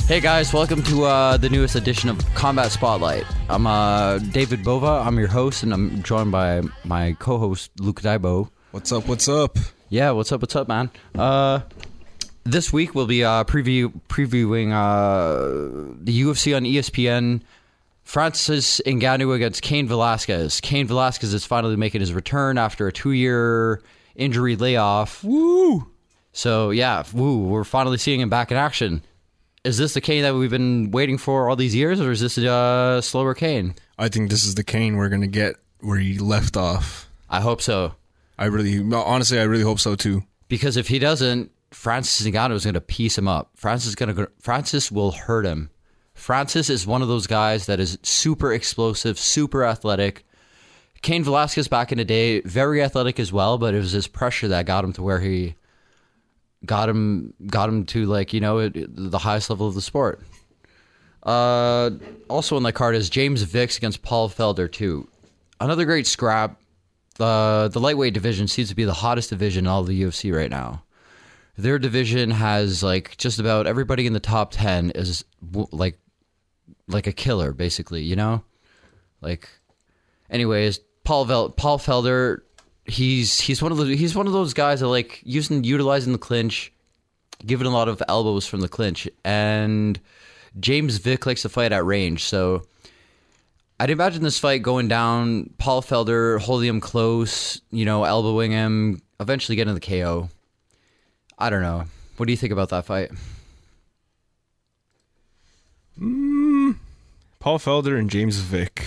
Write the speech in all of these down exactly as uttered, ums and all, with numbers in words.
Hey guys, welcome to uh, the newest edition of Combat Spotlight. I'm uh, David Bova, I'm your host, and I'm joined by my co-host, Luke Daibo. What's up, what's up? Yeah, what's up, what's up, man? Uh, this week we'll be uh, preview previewing uh, the U F C on E S P N. Francis Ngannou against Cain Velasquez. Cain Velasquez is finally making his return after a two-year injury layoff. Woo! So, yeah, woo, we're finally seeing him back in action. Is this the Cain that we've been waiting for all these years, or is this a uh, slower Cain? I think this is the Cain we're going to get where he left off. I hope so. I really, honestly, I really hope so too. Because if he doesn't, Francis Ngannou is going to piece him up. Francis is going to, Francis will hurt him. Francis is one of those guys that is super explosive, super athletic. Cain Velasquez back in the day, very athletic as well, but it was his pressure that got him to where he got him, got him to like, you know, the highest level of the sport. Uh, also on the card is James Vick against Paul Felder too. Another great scrap. Uh, the lightweight division seems to be the hottest division in all of the U F C right now. Their division has like just about everybody in the top ten is like like a killer, basically, you know? Like, anyways, Paul Vel- Paul Felder, he's he's one of the he's one of those guys that like using utilizing the clinch, giving a lot of elbows from the clinch, and James Vick likes to fight at range, so I'd imagine this fight going down, Paul Felder holding him close, you know, elbowing him, eventually getting the K O. I don't know. What do you think about that fight? Mm, Paul Felder and James Vick.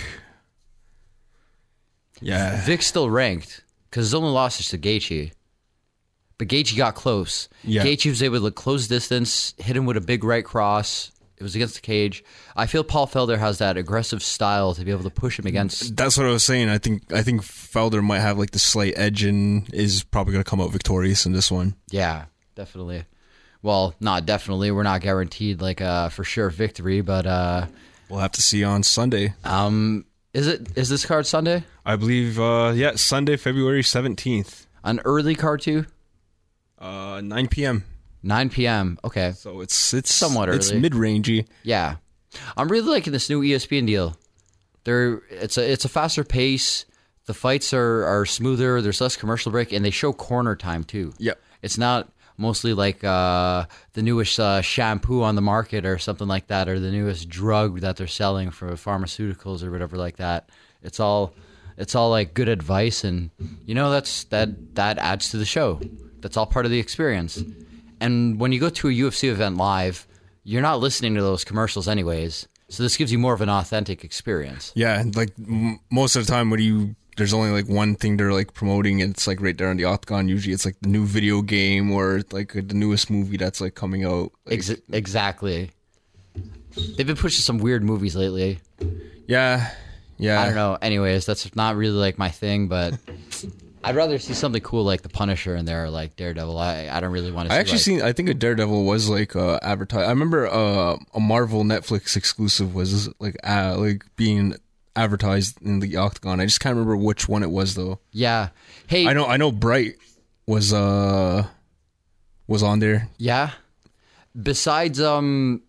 Yeah. Vick's still ranked because his only loss is to Gaethje. But Gaethje got close. Yeah. Gaethje was able to close distance, hit him with a big right cross. It was against the cage. I feel Paul Felder has that aggressive style to be able to push him against. That's what I was saying. I think I think Felder might have like the slight edge and is probably going to come out victorious in this one. Yeah, definitely. Well, not definitely. We're not guaranteed like uh, for sure victory, but uh, we'll have to see on Sunday. Um, is it is this card Sunday? I believe. Uh, yeah, Sunday, February seventeenth. An early card too. Uh, nine p.m. nine p.m. Okay, so it's it's somewhat early. It's mid-rangey. Yeah, I'm really liking this new E S P N deal. There, it's a it's a faster pace. The fights are are smoother. There's less commercial break, and they show corner time too. Yep. It's not mostly like uh, the newest uh, shampoo on the market or something like that, or the newest drug that they're selling for pharmaceuticals or whatever like that. It's all it's all like good advice, and you know that's that that adds to the show. That's all part of the experience. And when you go to a U F C event live, you're not listening to those commercials anyways. So this gives you more of an authentic experience. Yeah, and like m- most of the time when you there's only like one thing they're like promoting, and it's like right there on the octagon. Usually it's like the new video game or like the newest movie that's like coming out. Like, Ex- exactly. They've been pushing some weird movies lately. Yeah, yeah. I don't know. Anyways, that's not really like my thing, but I'd rather see something cool like The Punisher in there, or like Daredevil. I, I don't really want to see I actually like, seen, I think a Daredevil was like uh, advertised. I remember uh, a Marvel Netflix exclusive was like uh, like being advertised in the octagon. I just can't remember which one it was though. Yeah. Hey, I know I know Bright was uh was on there. Yeah. Besides um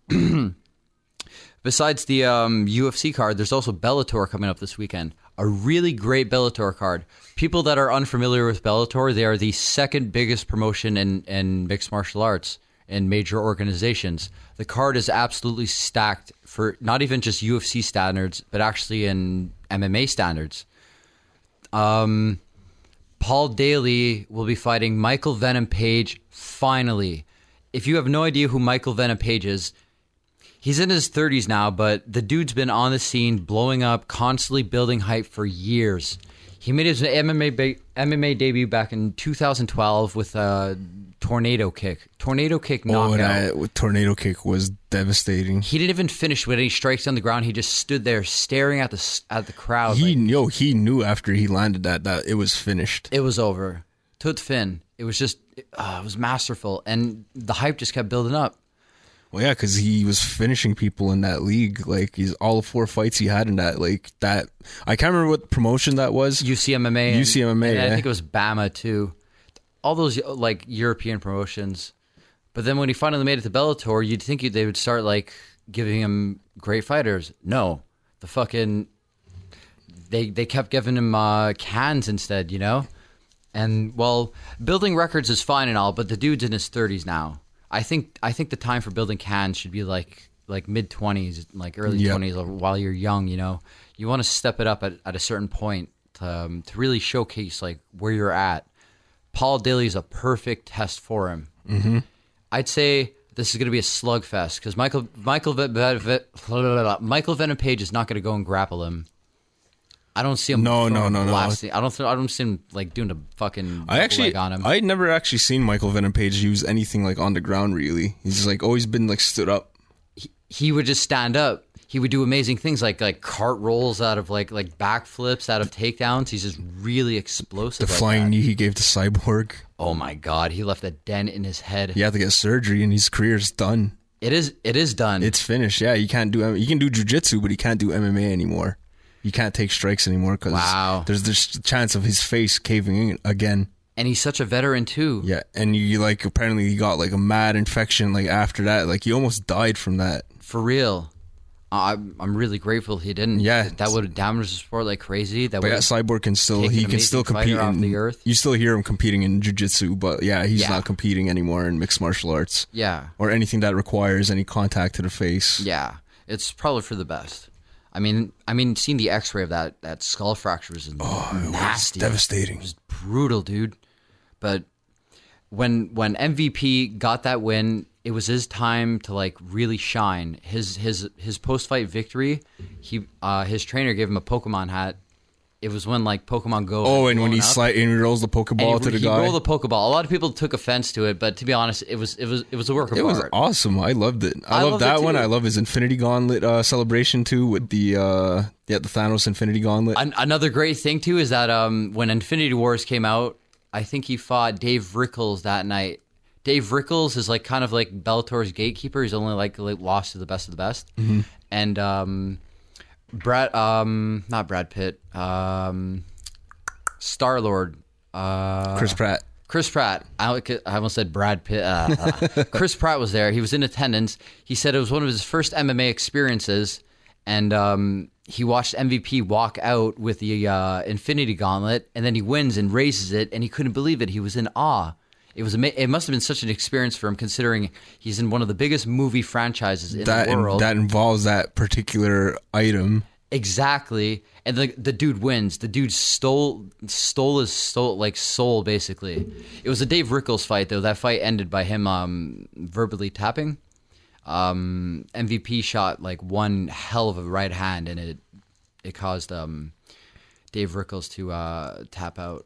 besides the um U F C card, there's also Bellator coming up this weekend. A really great Bellator card. People that are unfamiliar with Bellator, they are the second biggest promotion in, in mixed martial arts in major organizations. The card is absolutely stacked for not even just U F C standards, but actually in M M A standards. Um, Paul Daly will be fighting Michael Venom Page finally. If you have no idea who Michael Venom Page is, he's in his thirties now, but the dude's been on the scene, blowing up, constantly building hype for years. He made his M M A ba- M M A debut back in two thousand twelve with a tornado kick. Tornado kick knockout. Oh, that tornado kick was devastating. He didn't even finish with any strikes on the ground. He just stood there staring at the at the crowd. He like, yo, he knew after he landed that that it was finished. It was over. Tut fin. It was just, uh, it was masterful, and the hype just kept building up. Well, yeah, because he was finishing people in that league. Like, he's all the four fights he had in that, like, that... I can't remember what promotion that was. U C M M A. U C M M A, and, and yeah. I think it was BAMA, too. All those, like, European promotions. But then when he finally made it to Bellator, you'd think they would start like giving him great fighters. No, the fucking they they kept giving him uh, cans instead, you know. And well, building records is fine and all, but the dude's in his thirties now. I think I think the time for building cans should be like like mid twenties, like early Yep. twenties, while you're young. You know, you want to step it up at, at a certain point to um, to really showcase like where you're at. Paul Daly is a perfect test for him. Mm-hmm. I'd say this is going to be a slugfest because Michael Michael Ve- Ve- Ve- Michael Venom Page is not going to go and grapple him. I don't see him. No, no, throwing no, no. blasting. I don't. th- I don't see him like doing a fucking I actually, leg on him. I'd never actually seen Michael Venom Page use anything like on the ground. Really, he's like always been like stood up. he, he would just stand up. He would do amazing things like like cart rolls out of like like backflips out of takedowns. He's just really explosive. The like flying that. knee he gave to Cyborg. Oh my god, he left a dent in his head. He had to get surgery, and his career's done. It is. It is done. It's finished. Yeah, you can't do. You can do jujitsu, but he can't do M M A anymore. You can't take strikes anymore because Wow. there's this chance of his face caving in again. and he's such a veteran too. Yeah, and you like apparently he got like a mad infection like after that. Like he almost died from that. For real. I'm I'm really grateful he didn't. Yeah. that would have damaged the sport like crazy. That But would yeah, Cyborg can still taken he an can still amazing compete fighter off in the earth. You still hear him competing in jiu-jitsu, but yeah, he's Yeah. not competing anymore in mixed martial arts yeah. or anything that requires any contact to the face. Yeah, it's probably for the best. I mean, I mean, seeing the X-ray of that that skull fracture was nasty, Devastating. It was brutal, dude. But when when M V P got that win, it was his time to like really shine. His his his post fight victory, he uh, his trainer gave him a Pokemon hat. It was when like Pokemon Go. Oh, had and when he blown up. slide and he rolls the And Pokeball he, to the he guy. rolled the Pokeball. A lot of people took offense to it, but to be honest, it was it was it was a work of It was art. awesome. I loved it. I, I love loved it that one. too. I love his Infinity Gauntlet uh, celebration too with the uh, yeah the Thanos Infinity Gauntlet. An- another great thing too is that um, when Infinity Wars came out, I think he fought Dave Rickles that night. Dave Rickles is like kind of like Bellator's gatekeeper. He's only like, like lost to the best of the best. Mm-hmm. And um, Brad, um, not Brad Pitt, um, Star Lord, uh, Chris Pratt. Chris Pratt. I, I almost said Brad Pitt. Uh, uh. Chris Pratt was there. He was in attendance. He said it was one of his first M M A experiences, and um, he watched M V P walk out with the uh, Infinity Gauntlet, and then he wins and raises it, and he couldn't believe it. He was in awe. It was ama- It must have been such an experience for him, considering he's in one of the biggest movie franchises in That the world. that involves that particular item. Exactly, and the the dude wins. The dude stole stole his stole like soul basically. It was a Dave Rickles fight though. That fight ended by him um, verbally tapping. Um, M V P shot like one hell of a right hand, and it it caused um, Dave Rickles to uh, tap out.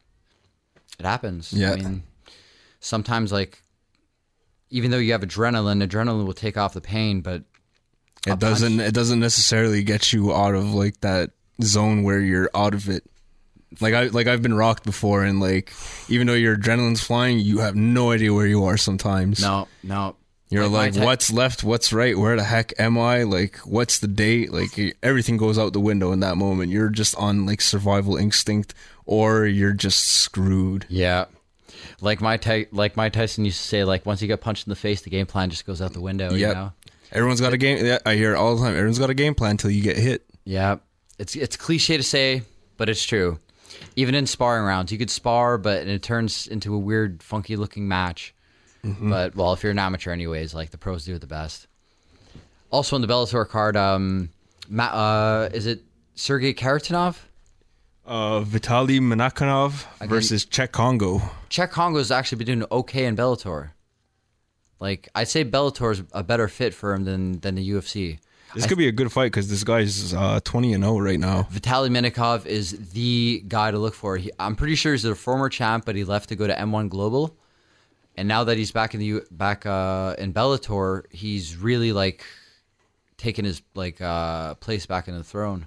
It happens. Yeah. I mean, sometimes like even though you have adrenaline, adrenaline will take off the pain, but It doesn't. It doesn't necessarily get you out of like that zone where you're out of it. Like I like I've been rocked before, and like even though your adrenaline's flying, you have no idea where you are sometimes. no, no. You're my like, ty- what's left? What's right? Where the heck am I? Like, what's the date? Like, everything goes out the window in that moment. You're just on like survival instinct, or you're just screwed. Yeah, like my ty- like Mike Tyson used to say, like once you get punched in the face, the game plan just goes out the window. You Yep. know? Everyone's got a game. Yeah, I hear it all the time. Everyone's got a game plan until you get hit. Yeah, it's it's cliche to say, but it's true. Even in sparring rounds, you could spar, but it turns into a weird, funky looking match. Mm-hmm. But well, if you're an amateur, anyways, like the pros do it the best. Also on the Bellator card, um, Ma- uh, is it Sergey Karatanov? Uh, Vitaly Minakanov versus Czech Congo. Czech Congo's actually been doing okay in Bellator. Like I'd say Bellator's a better fit for him than than the U F C. This could be a good fight because this guy's uh, twenty and oh right now. Vitaly Minikov is the guy to look for. He, I'm pretty sure he's a former champ, but he left to go to M one Global. And now that he's back in the U- back uh, in Bellator, he's really like taking his like uh, place back in the throne.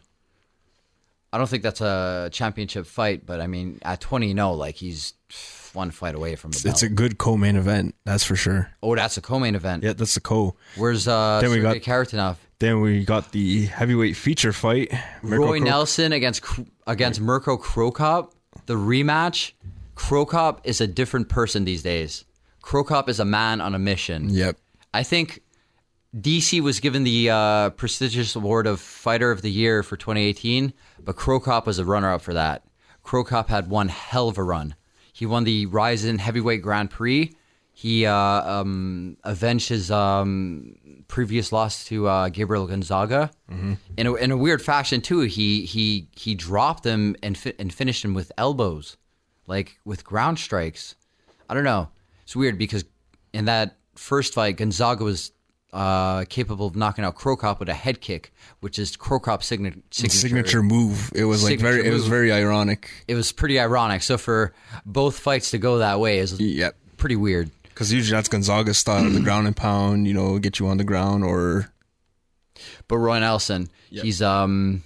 I don't think that's a championship fight, but I mean, at twenty and oh, like he's one fight away from the belt. It's a good co-main event, that's for sure. Oh, that's a co-main event. Yeah, that's the co. Where's uh, Then we Sergey got- Karatanov? Then we got the heavyweight feature fight. Mirko Roy Cro- Nelson against against Mirko Krokop. The rematch. Krokop is a different person these days. Cro Cop is a man on a mission. Yep. I think D C was given the uh, prestigious award of Fighter of the Year for twenty eighteen, but Cro Cop was a runner-up for that. Cro Cop had one hell of a run. He won the Ryzen Heavyweight Grand Prix. He uh, um, avenged his um, previous loss to uh, Gabriel Gonzaga mm-hmm. in a, in a weird fashion too. He he he dropped him and fi- and finished him with elbows, like with ground strikes. I don't know. It's weird because in that first fight, Gonzaga was uh, capable of knocking out Cro Cop with a head kick, which is Cro Cop's signature signature move. It was like very. Move. It was very ironic. It was pretty ironic. So for both fights to go that way is yep. pretty weird. Because usually that's Gonzaga's style, the ground and pound, you know, get you on the ground or... But Roy Nelson, yep. he's um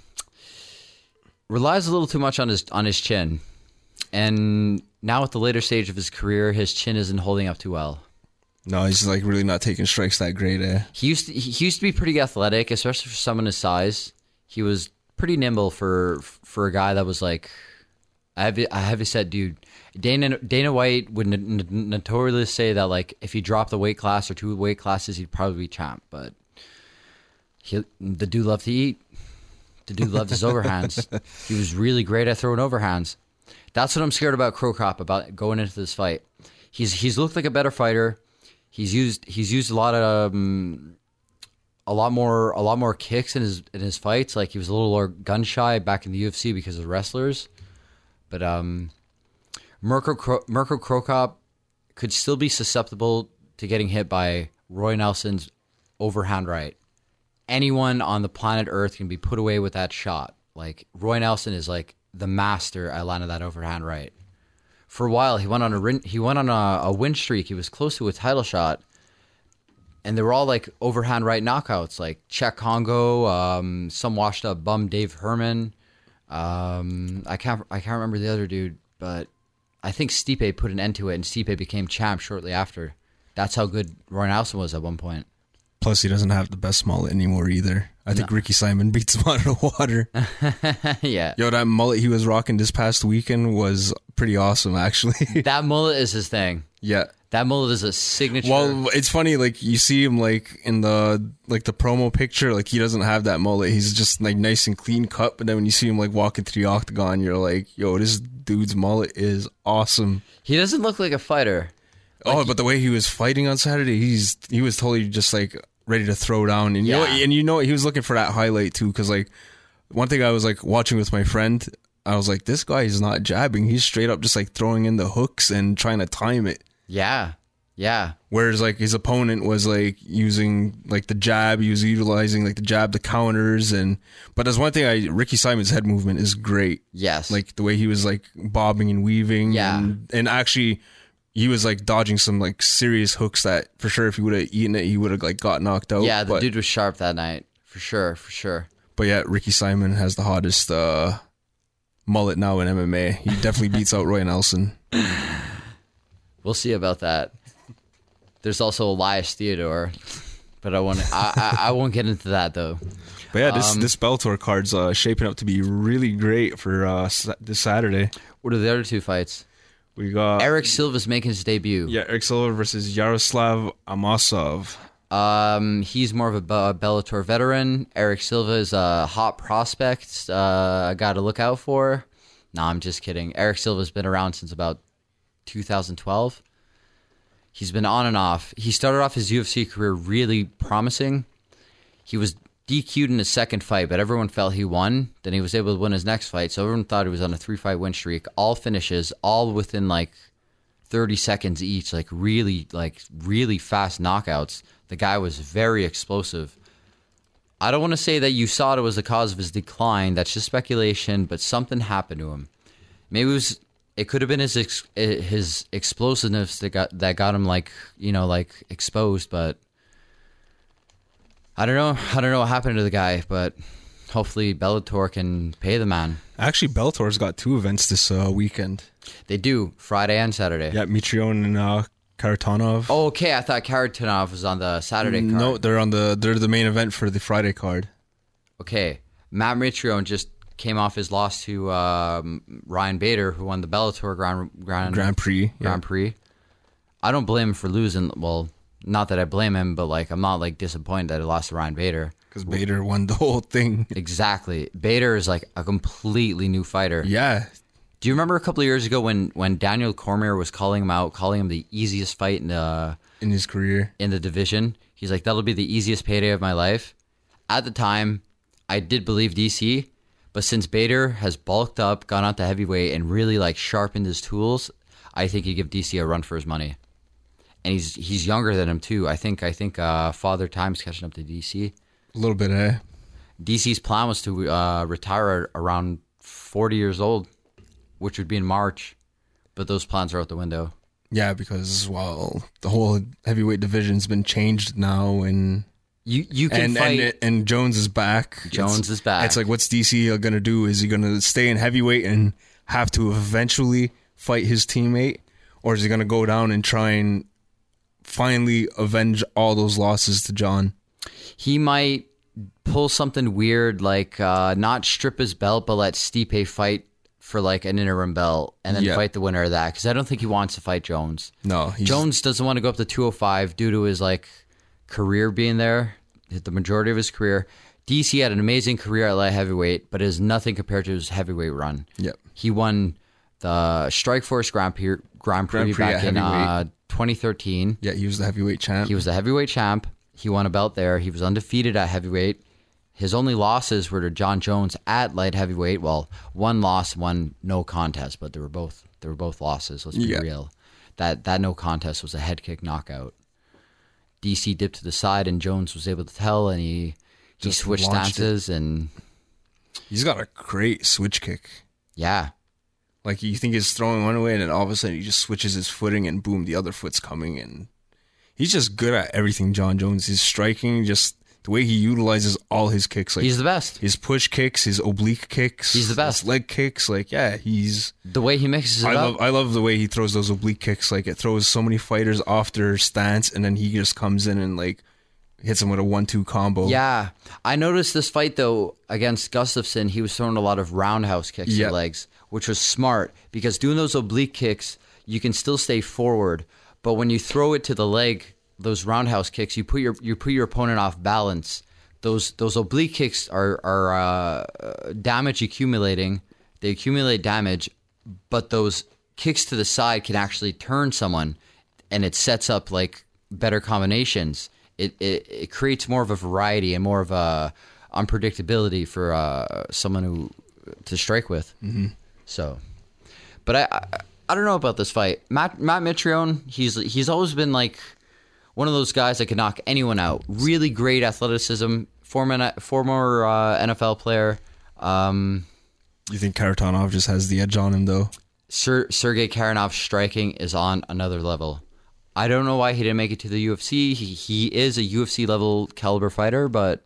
relies a little too much on his on his chin. And now at the later stage of his career, his chin isn't holding up too well. No, he's like really not taking strikes that great, eh? He used to, he used to be pretty athletic, especially for someone his size. He was pretty nimble for for a guy that was like a heavy, a heavy set dude. Dana Dana White would n- n- notoriously say that like if he dropped a weight class or two weight classes, he'd probably be champ. But he, the dude loved to eat. The dude loved his overhands. He was really great at throwing overhands. That's what I'm scared about Cro Cop about going into this fight. He's he's looked like a better fighter. He's used he's used a lot of um, a lot more a lot more kicks in his in his fights. Like he was a little more gun shy back in the U F C because of wrestlers. But um. Mirko Cro- Mirko Cro Cop could still be susceptible to getting hit by Roy Nelson's overhand right. Anyone on the planet Earth can be put away with that shot. Like Roy Nelson is like the master at landing that overhand right. For a while, he went on a rin- he went on a, a win streak. He was close to a title shot, and they were all like overhand right knockouts, like Czech Congo, um, some washed up bum Dave Herman. Um, I can't I can't remember the other dude, but. I think Stipe put an end to it, and Stipe became champ shortly after. That's how good Roy Nelson was at one point. Plus, he doesn't have the best mullet anymore either. I think no. Ricky Simon beats him out of the water. Yeah. Yo, that mullet he was rocking this past weekend was pretty awesome, actually. That mullet is his thing. Yeah. That mullet is a signature. Well, it's funny, like, you see him, like, in the, like, the promo picture, like, he doesn't have that mullet. He's just, like, nice and clean cut, but then when you see him, like, walking through the octagon, you're like, yo, this dude's mullet is awesome. He doesn't look like a fighter. Like, oh, he, but the way he was fighting on Saturday, he's he was totally just, like, ready to throw down. And, yeah. you know, and you know, he was looking for that highlight, too, because, like, one thing I was, like, watching with my friend, I was like, this guy is not jabbing. He's straight up just, like, throwing in the hooks and trying to time it. Yeah. Yeah. Whereas like his opponent was like using like the jab, he was utilizing like the jab, the counters, and but there's one thing I Ricky Simon's head movement is great. Yes. Like the way he was like bobbing and weaving. Yeah. And, and actually he was like dodging some like serious hooks that for sure if he would have eaten it, he would have like got knocked out. Yeah, the but, dude was sharp that night. For sure, for sure. But yeah, Ricky Simon has the hottest uh, mullet now in M M A. He definitely beats out Roy Nelson. We'll see about that. There's also Elias Theodore, but I won't. I, I, I won't get into that though. But yeah, this um, this Bellator card's uh, shaping up to be really great for uh, this Saturday. What are the other two fights? We got Eric Silva's making his debut. Yeah, Eric Silva versus Yaroslav Amosov. Um, he's more of a Bellator veteran. Eric Silva is a hot prospect. Uh, I got to look out for. No, I'm just kidding. Eric Silva's been around since about two thousand twelve. He's been on and off. He started off his U F C career really promising. He was D Q'd in his second fight, but everyone felt he won. Then he was able to win his next fight, so everyone thought he was on a three-fight win streak. All finishes, all within like thirty seconds each, like really, like really fast knockouts. The guy was very explosive. I don't want to say that U S A D A was the cause of his decline. That's just speculation, but something happened to him. Maybe it was... It could have been his ex- his explosiveness that got that got him like you know like exposed, but I don't know. I don't know what happened to the guy, but hopefully Bellator can pay the man. Actually, Bellator's got two events this uh, weekend. They do, Friday and Saturday. Yeah, Mitrione and uh, Karatanov. Oh, okay. I thought Karatanov was on the Saturday card. No, they're on the they're the main event for the Friday card. Okay, Matt Mitrione just came off his loss to um, Ryan Bader, who won the Bellator Grand Grand, Grand Prix. Grand yeah. Prix. I don't blame him for losing. Well, not that I blame him, but like I'm not like disappointed that he lost to Ryan Bader. Because Bader won the whole thing. Exactly. Bader is like a completely new fighter. Yeah. Do you remember a couple of years ago when, when Daniel Cormier was calling him out, calling him the easiest fight in the in his career in the division? He's like, that'll be the easiest payday of my life. At the time, I did believe D C, but since Bader has bulked up, gone out to heavyweight, and really like sharpened his tools, I think he'd give D C a run for his money. And he's he's younger than him too. I think I think uh, Father Time's catching up to D C. A little bit, eh? D C's plan was to uh, retire around forty years old, which would be in March, but those plans are out the window. Yeah, because, well, the whole heavyweight division's been changed now, and you you can and, fight. And, and Jones is back. Jones it's, is back. It's like, what's D C going to do? Is he going to stay in heavyweight and have to eventually fight his teammate? Or is he going to go down and try and finally avenge all those losses to John? He might pull something weird, like uh, not strip his belt, but let Stipe fight for like an interim belt and then Yeah. fight the winner of that. Because I don't think he wants to fight Jones. No. He's, Jones doesn't want to go up to two oh five due to his like career being there, the majority of his career. D C had an amazing career at light heavyweight, but is nothing compared to his heavyweight run. Yep. He won the Strikeforce Grand Prix, Grand Prix, Grand Prix back at in uh, heavyweight. twenty thirteen. Yeah, he was the heavyweight champ. He was the heavyweight champ. He won a belt there. He was undefeated at heavyweight. His only losses were to John Jones at light heavyweight. Well, one loss, one no contest, but they were both they were both losses. Let's be Yeah. real. That that no contest was a head kick knockout. D C dipped to the side, and Jones was able to tell, and he he Just switched launched stances, and He's got a great switch kick. yeah, Like, you think he's throwing one away, and then all of a sudden he just switches his footing, and boom, the other foot's coming. And he's just good at everything, John Jones. His striking, just the way he utilizes all his kicks. Like he's the best. his push kicks, his oblique kicks. He's the best. His leg kicks. Like, yeah, he's... The way he mixes it I up. love I love the way he throws those oblique kicks. Like, it throws so many fighters off their stance, and then he just comes in and, like, hits them with a one two combo. Yeah. I noticed this fight, though, against Gustafsson, he was throwing a lot of roundhouse kicks Yep. to legs, which was smart because doing those oblique kicks, you can still stay forward. But when you throw it to the leg, those roundhouse kicks, you put your you put your opponent off balance. Those those oblique kicks are, are uh, damage accumulating. They accumulate damage, but those kicks to the side can actually turn someone, and it sets up like better combinations. It, it it creates more of a variety and more of a unpredictability for uh, someone who to strike with. Mm-hmm. So, but I, I I don't know about this fight. Matt Matt Mitrione, he's he's always been like one of those guys that can knock anyone out. Really great athleticism. Former former uh, N F L player. Um, You think Karatanov just has the edge on him, though? Ser- Sergey Karanov's striking is on another level. I don't know why he didn't make it to the U F C. He he is a U F C level caliber fighter, but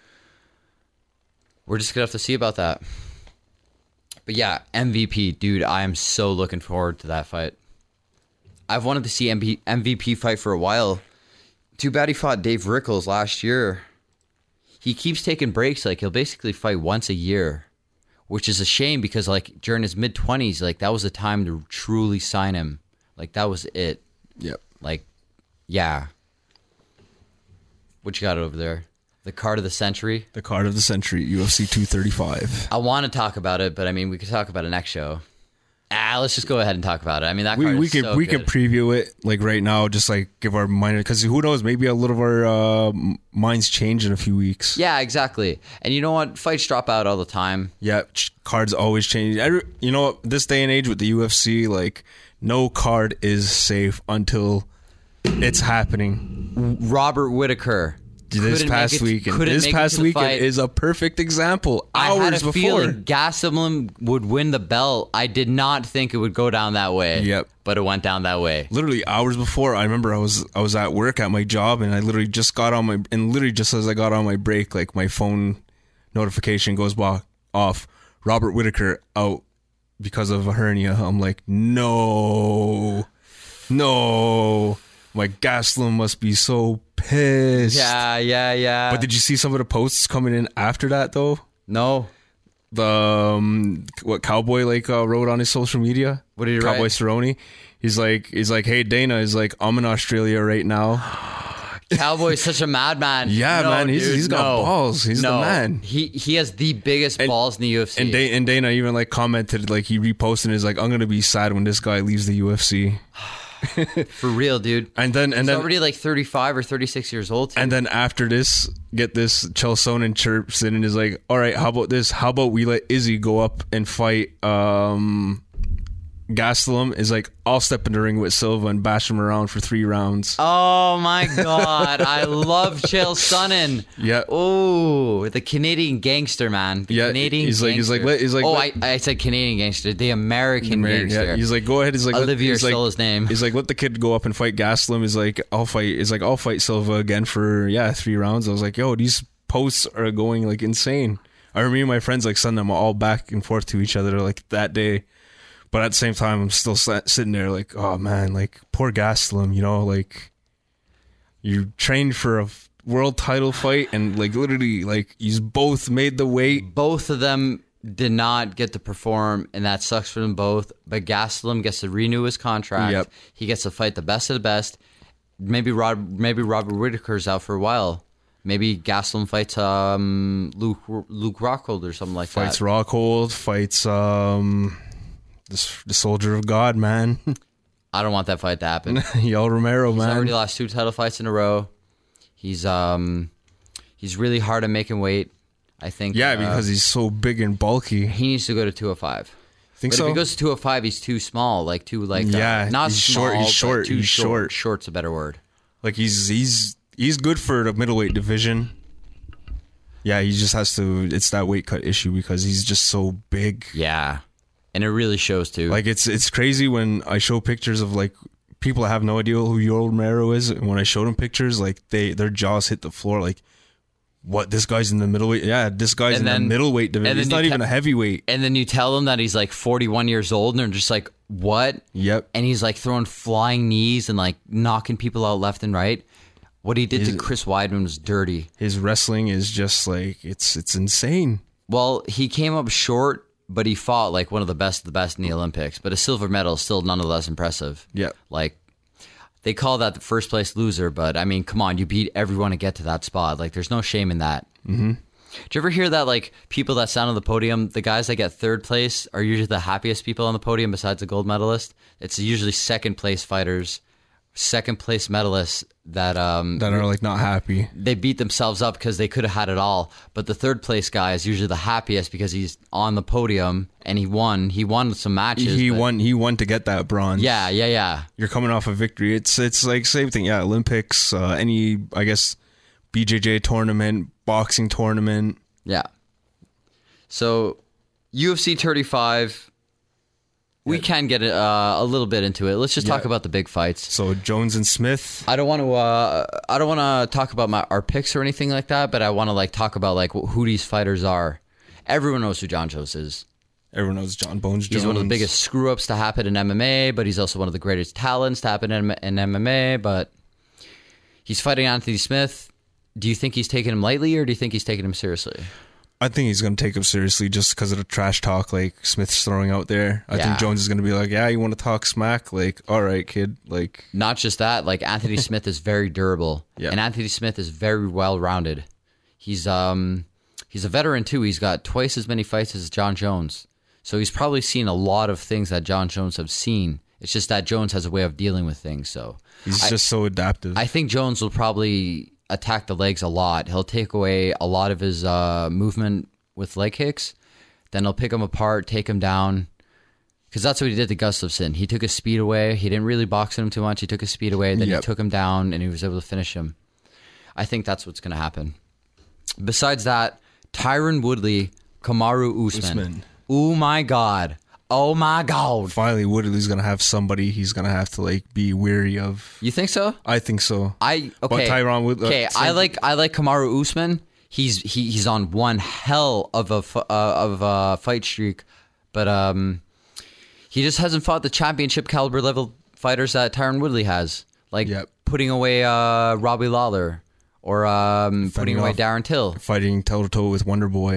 we're just gonna have to see about that. But yeah, M V P, dude, I am so looking forward to that fight. I've wanted to see M V P fight for a while. Too bad he fought Dave Rickles last year. He keeps taking breaks. Like, he'll basically fight once a year, which is a shame because, like, during his mid-twenties, like, that was the time to truly sign him. Like, that was it. Yep. Like, yeah. What you got over there? The card of the century? The card of the century, U F C two thirty-five. I want to talk about it, but I mean, we could talk about it next show. Ah, let's just go ahead and talk about it. I mean, that We card we is could so we good. could preview it like right now, just like give our mind, because who knows, maybe a little of our uh, minds change in a few weeks. Yeah, exactly. And you know what? Fights drop out all the time. Yeah, ch- cards always change. Every, you know what? This day and age with the U F C, like, no card is safe until it's happening. Robert Whittaker. This couldn't past make it- weekend, couldn't this make it past to the weekend fight. is a perfect example. I Hours had a before, feeling Gastelum would win the belt. I did not think it would go down that way. Yep. But it went down that way. literally hours before, I remember I was I was at work at my job, and I literally just got on my and literally just as I got on my break, like, my phone notification goes bo- off. Robert Whittaker out because of a hernia. I'm like, no, no. My Gastelum must be so pissed. Yeah, yeah, yeah. But did you see some of the posts coming in after that, though? No. the um, what Cowboy like uh, wrote on his social media. What did he Cowboy write? Cerrone. He's like, he's like, hey Dana, he's like, I'm in Australia right now. Cowboy's such a madman. Yeah, no, man, he's dude, he's got no. balls. He's no. the man. He he has the biggest And- balls in the U F C. And, da- and Dana even like commented, like he reposted, is like, I'm gonna be sad when this guy leaves the U F C. For real, dude. And then and He's then already like thirty-five or thirty-six years old. Too. and then after this, get this, Chael Sonnen chirps in and is like, all right, how about this? How about we let Izzy go up and fight um, Gastelum? Is like, I'll step in the ring with Silva and bash him around for three rounds. Oh my god, I love Chael Sonnen. Yeah. Oh, the Canadian gangster, man. The Yeah, Canadian he's like- he's gangster. like, let- he's like, oh, let- I, I said Canadian gangster. The American Married, gangster. yeah. He's like, go ahead. He's like, let- Olivier he's like, stole his name. He's like, let the kid go up and fight Gastelum. He's like, I'll fight. He's like, I'll fight Silva again for yeah three rounds. I was like, yo, these posts are going like insane. I remember me and my friends like send them all back and forth to each other like that day. But at the same time, I'm still sat, sitting there like, oh man, like poor Gastelum. You know, like you trained for a f- world title fight and like literally like you both made the weight. Both of them did not get to perform, and that sucks for them both. But Gastelum gets to renew his contract. Yep. He gets to fight the best of the best. Maybe Rod, maybe Robert Whittaker's out for a while. Maybe Gastelum fights um, Luke Luke Rockhold or something like Fights that. Rockhold, fights um, this, the Soldier of God, man. I don't want that fight to happen. Yoel Romero, He's man. already lost two title fights in a row. He's um, he's really hard at making weight. I think. Yeah, uh, because he's so big and bulky. he needs to go to two oh five. Think But so? if he goes to two oh five, he's too small. Like too like uh, Yeah, not he's small, short- he's but short, Too he's short. short. Short's a better word. Like he's he's he's good for the middleweight division. Yeah, he just has to. It's that weight cut issue because he's just so big. Yeah, and it really shows too. Like it's it's crazy when I show pictures of like people that have no idea who Yoel Romero is, and when I show them pictures, like they their jaws hit the floor. Like, what? This guy's in the middleweight. Yeah, this guy's And in then- the middleweight division. and He's then not you even te- a heavyweight. and then you tell them that he's like forty-one years old, and they're just like, "What?" Yep. And he's like throwing flying knees and like knocking people out left and right. What he did to Chris Weidman was dirty. His wrestling is just like it's it's insane. Well, he came up short, but he fought like one of the best of the best in the Olympics. But a silver medal is still nonetheless impressive. Yeah. Like, they call that the first place loser, but I mean, come on, you beat everyone to get to that spot. Like, there's no shame in that. Mm-hmm. Did you ever hear that, like, people that stand on the podium, the guys that get third place are usually the happiest people on the podium besides the gold medalist? It's usually second place fighters, second place medalists that um That are like not happy. they beat themselves up because they could have had it all. But the third place guy is usually the happiest because he's on the podium and he won. He won some matches. He but- won. He won to get that bronze. Yeah, yeah, yeah. You're coming off a victory. It's it's like same thing. Yeah, Olympics. Uh, any I guess B J J tournament, boxing tournament. Yeah. So, U F C thirty-five, we can get uh, a little bit into it. Let's just talk Yeah. about the big fights. So Jones and Smith. I don't want to. Uh, I don't want to talk about my our picks or anything like that. But I want to like talk about like who these fighters are. Everyone knows who John Jones is. Everyone knows John Bones Jones. He's one of the biggest screw ups to happen in M M A, but he's also one of the greatest talents to happen in, in M M A. But he's fighting Anthony Smith. Do you think he's taking him lightly, or do you think he's taking him seriously? I think he's going to take him seriously just because of the trash talk like Smith's throwing out there. I Yeah. think Jones is going to be like, yeah, you want to talk smack? Like, all right, kid. Like, Not just that, like Anthony Smith is very durable, Yeah. and Anthony Smith is very well rounded. He's um he's a veteran too. He's got twice as many fights as John Jones, so he's probably seen a lot of things that John Jones have seen. It's just that Jones has a way of dealing with things. So he's I- just so adaptive. I think Jones will probably attack the legs a lot. He'll take away a lot of his uh, movement with leg kicks. Then he'll pick him apart, take him down. Because that's what he did to Gustafsson. He took his speed away. He didn't really box him too much. He took his speed away. Then Yep. he took him down, and he was able to finish him. I think that's what's going to happen. Besides that, Tyron Woodley, Kamaru Usman. Usman. Oh, my God. Oh, my God. Finally, Woodley's going to have somebody he's going to have to like be weary of. You think so? I think so. I But okay. Tyron Wood- uh, okay, I same- like I like Kamaru Usman. He's he, he's on one hell of a f- uh, of a fight streak, but um, he just hasn't fought the championship caliber level fighters that Tyron Woodley has, like Yep. putting away uh, Robbie Lawler or um, putting Fending away off- Darren Till. Fighting toe to toe with Wonder Boy.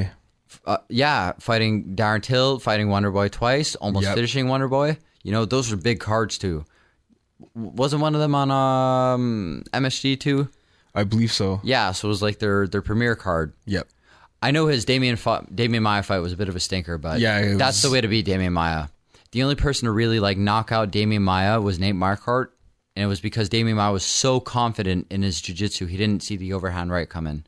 Uh, yeah, fighting Darren Till, fighting Wonderboy twice, almost Yep. finishing Wonderboy. You know, those were big cards too. W- Wasn't one of them on um, M S G too? I believe so. Yeah, so it was like their their premiere card. Yep. I know his Damian fight, Damian Maia fight was a bit of a stinker, but Yeah, it that's was- the way to beat Damian Maia. The only person to really like knock out Damian Maia was Nate Marquardt, and it was because Damian Maia was so confident in his jiu-jitsu, he didn't see the overhand right coming.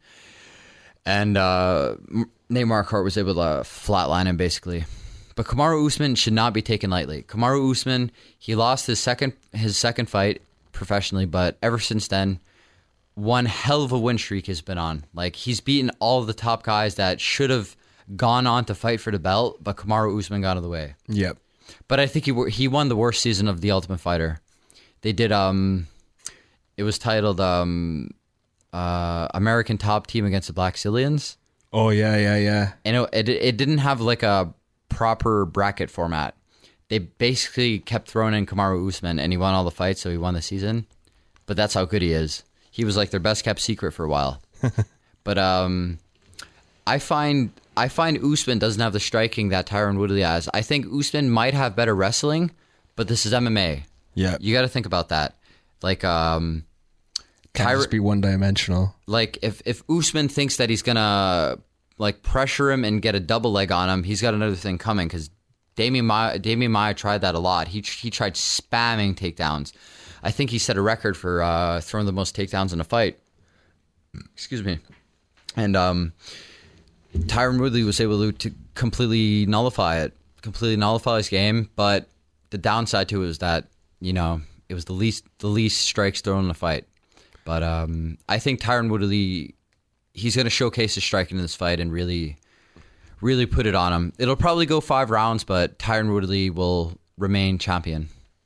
And uh, Nate Marquardt was able to flatline him basically. But Kamaru Usman should not be taken lightly. Kamaru Usman, he lost his second his second fight professionally, but ever since then, one hell of a win streak has been on. Like, he's beaten all of the top guys that should have gone on to fight for the belt, but Kamaru Usman got out of the way. Yep. But I think he he won the worst season of The Ultimate Fighter. They did um, it was titled um, uh, American Top Team against the Black Cillians, Oh yeah, yeah, yeah. and it, it it didn't have like a proper bracket format. They basically kept throwing in Kamaru Usman, and he won all the fights, so he won the season. But that's how good he is. He was like their best kept secret for a while. But um, I find I find Usman doesn't have the striking that Tyron Woodley has. I think Usman might have better wrestling, but this is M M A. Yeah. You got to think about that. Like um, Can't Tyron, just be one dimensional. like if if Usman thinks that he's gonna like pressure him and get a double leg on him, he's got another thing coming because Damian Maia, Damian Maia tried that a lot. He he tried spamming takedowns. I think he set a record for uh, throwing the most takedowns in a fight. Excuse me. And um, Tyron Woodley was able to, to completely nullify it, completely nullify his game. But the downside to it was that, you know, it was the least the least strikes thrown in the fight. But um, I think Tyron Woodley, he's going to showcase his striking in this fight and really, really put it on him. It'll probably go five rounds, but Tyron Woodley will remain champion.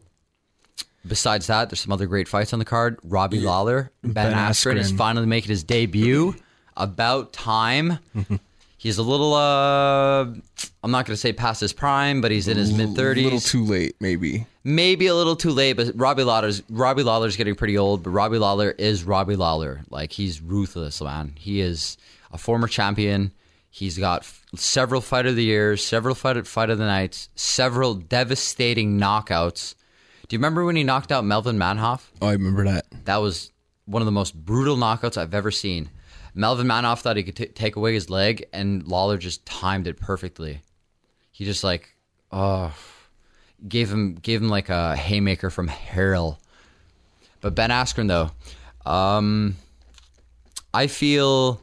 Besides that, there's some other great fights on the card. Robbie Lawler, Ben, Ben Askren is Askren. finally making his debut. About time. He's a little, uh, I'm not going to say past his prime, but he's in his mid A thirties. little too late, maybe. Maybe a little too late, but Robbie Lawler's Robbie Lawler's getting pretty old, but Robbie Lawler is Robbie Lawler. Like, he's ruthless, man. He is a former champion. He's got f- several fight of the years, several fight fight of the nights, several devastating knockouts. Do you remember when he knocked out Melvin Manhoff? Oh, I remember that. That was one of the most brutal knockouts I've ever seen. Melvin Manhoff thought he could t- take away his leg, and Lawler just timed it perfectly. He just like, oh, gave him gave him like a haymaker from hell. But Ben Askren, though, um, I feel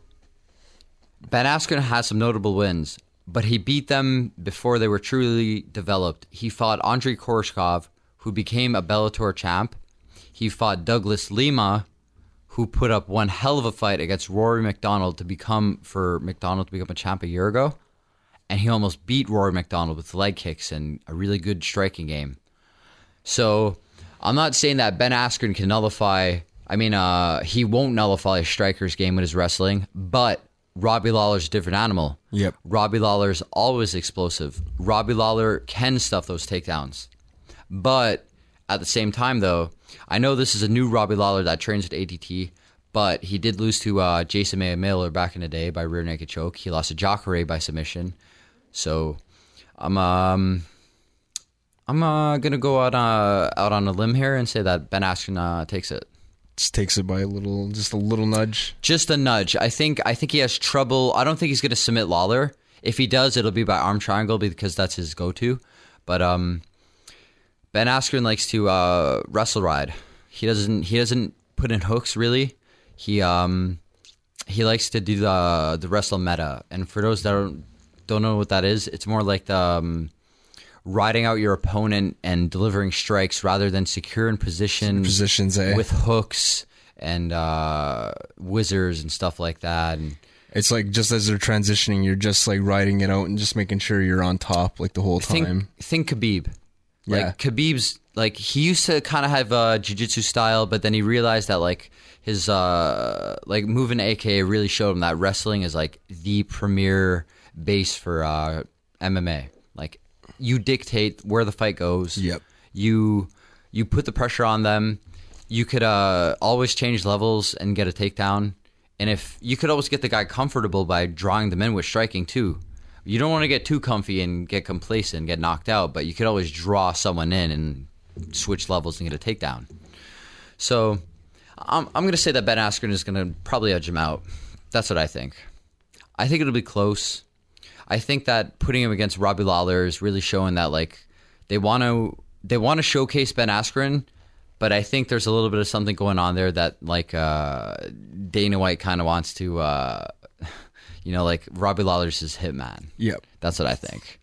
Ben Askren has some notable wins, but he beat them before they were truly developed. He fought Andrei Koreshkov, who became a Bellator champ. He fought Douglas Lima, who put up one hell of a fight against Rory McDonald to become for McDonald to become a champ a year ago. And he almost beat Rory McDonald with leg kicks and a really good striking game. So I'm not saying that Ben Askren can nullify, I mean, uh, he won't nullify a striker's game with his wrestling, but Robbie Lawler's a different animal. Yep. Robbie Lawler's always explosive. Robbie Lawler can stuff those takedowns. But at the same time, though, I know this is a new Robbie Lawler that trains at A T T, but he did lose to uh, Jason Maya Miller back in the day by rear naked choke. He lost to Jacare by submission. So I'm um I'm uh, gonna go out uh, out on a limb here and say that Ben Askren uh, takes it. Just takes it by a little, just a little nudge. Just a nudge. I think I think he has trouble. I don't think he's gonna submit Lawler. If he does, it'll be by arm triangle because that's his go-to. But um. Ben Askren likes to uh, wrestle ride. He doesn't. He doesn't put in hooks really. He um he likes to do the the wrestle meta. And for those that don't, don't know what that is, it's more like the um, riding out your opponent and delivering strikes rather than secure in position Positions, eh? with hooks and uh, whizzers and stuff like that. And It's like just as they're transitioning, you're just like riding it out and just making sure you're on top like the whole time. think think Khabib. Like Yeah. Khabib's like he used to kind of have a jiu-jitsu style, but then he realized that like his uh like moving A K really showed him that wrestling is like the premier base for uh M M A. Like you dictate where the fight goes. Yep. You you put the pressure on them. You could uh always change levels and get a takedown. And if you could always get the guy comfortable by drawing them in with striking too. You don't want to get too comfy and get complacent, get knocked out, but you could always draw someone in and switch levels and get a takedown. So I'm, I'm going to say that Ben Askren is going to probably edge him out. That's what I think. I think it'll be close. I think that putting him against Robbie Lawler is really showing that like they want to they want to showcase Ben Askren, but I think there's a little bit of something going on there that like uh, Dana White kind of wants to, uh, you know, like Robbie Lawler's his hitman. Yep. That's what I think.